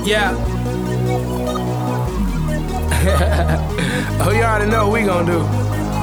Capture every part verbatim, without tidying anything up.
Yeah. Oh, you already know what we gon' do.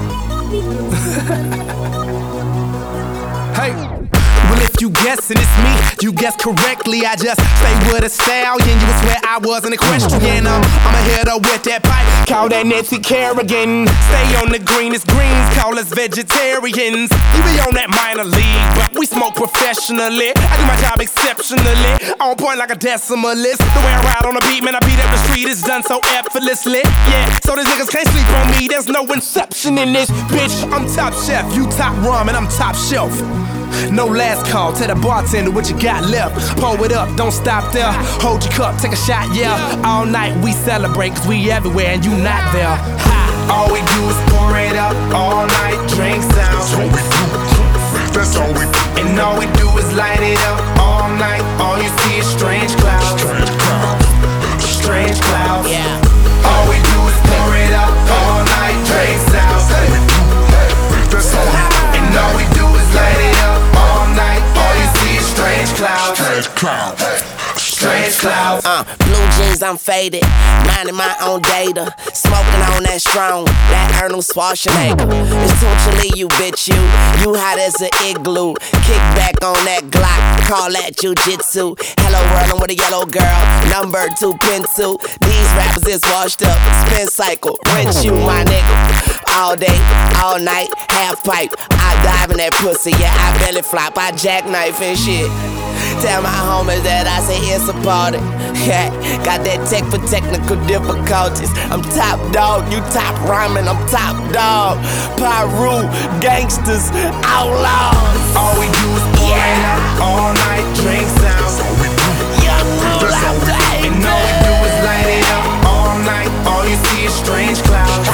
Hey. Well, if you guessing it's me, you guess correctly. I just stay with a stallion. You would swear I wasn't a question. Um, I'ma hit her with that pipe. Call that Nancy Kerrigan. Stay on the greenest greens. Call us vegetarians. You be on that minor league, but we smoke professionally. I do my job exceptionally. On point like a decimalist. The way I ride on the beat, man, I beat up the street. It's done so effortlessly. Yeah, so these niggas can't sleep on me. There's no inception in this bitch. I'm top chef, you top rum, and I'm top shelf. No last call, tell the bartender what you got left. Pour it up, don't stop there. Hold your cup, take a shot, yeah. All night we celebrate, cause we everywhere and you not there. Ha. All we do is pour it up, all night, drink sounds. That's all we do, that's all we do. And all we do is light it up, all night. All you see is strange clouds. Strange clouds, strange clouds. Yeah. All we do is pour it up, all night, drink sounds. That's all we do. And all we do is light it up all night. All you see is strange clouds. Strange clouds. Strange clouds. Uh, blue jeans, I'm faded. Minding my own data. Smoking on that strong, that Arnold Schwarzenegger. Essentially, you bitch, you. You hot as an igloo. Kick back on that Glock. Call that jujitsu. Hello world, I'm with a yellow girl. Number two pencil. These rappers is washed up. Spin cycle. Rinse you, my nigga. All day, all night, half pipe. I dive in that pussy, yeah, I belly flop, I jackknife and shit. Tell my homies that I say it's a party. Yeah, got that tech for technical difficulties. I'm top dog, you top rhyming, I'm top dog. Pyru, gangsters, outlaws. All we do is pour it up all night, drink sounds. Young rule out there. And all we do is light it up all night. All you see is strange clouds.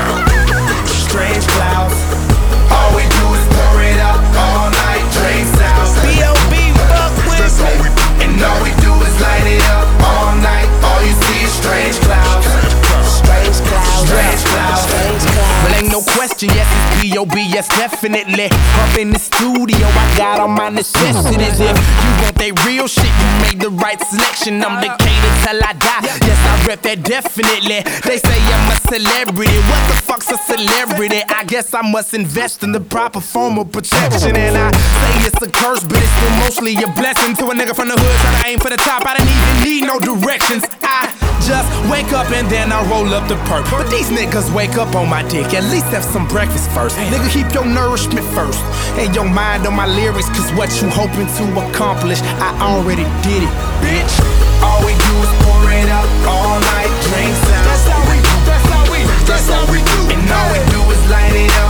Strange clouds. All we do is pour it up all night, drink sounds. B O B, fuck with That's all we do. And all we do is light it up all night. All you see is strange clouds. Strange clouds. Strange clouds. Strange clouds. Well, ain't no question, yes, it's B O B, yes, definitely. Up in the studio, I got all my necessities. If you want that real shit, you made the right selection. I'm Decatur till I die, yes, I rep that definitely. They say I'm a celebrity, what the fuck's a celebrity? I guess I must invest in the proper form of protection. And I say it's a curse, but it's still mostly a blessing. To a nigga from the hood trying to aim for the top, I didn't even need no directions. I just wake up and then I roll up the perk. But these niggas wake up on my dick, at least have some breakfast first. Nigga, keep your nourishment first and your mind on my lyrics, cause what you hoping to accomplish, I already did it, bitch. All we do is pour it up all night, drink sounds. That's how we do, that's how we, that's how we do. And all we do is light it up